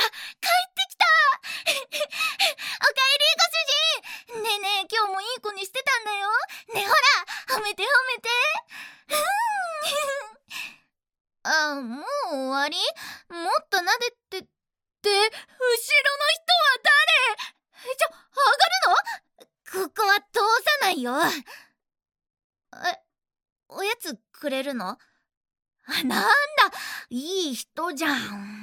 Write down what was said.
帰ってきたおかえりご主人。ねえねえ、今日もいい子にしてたんだよ。ねえほら、褒めて褒めて。あ、もう終わり？もっと撫でてって、後ろの人は誰？上がるの？ここは通さないよ。おやつくれるの？なんだ、いい人じゃん。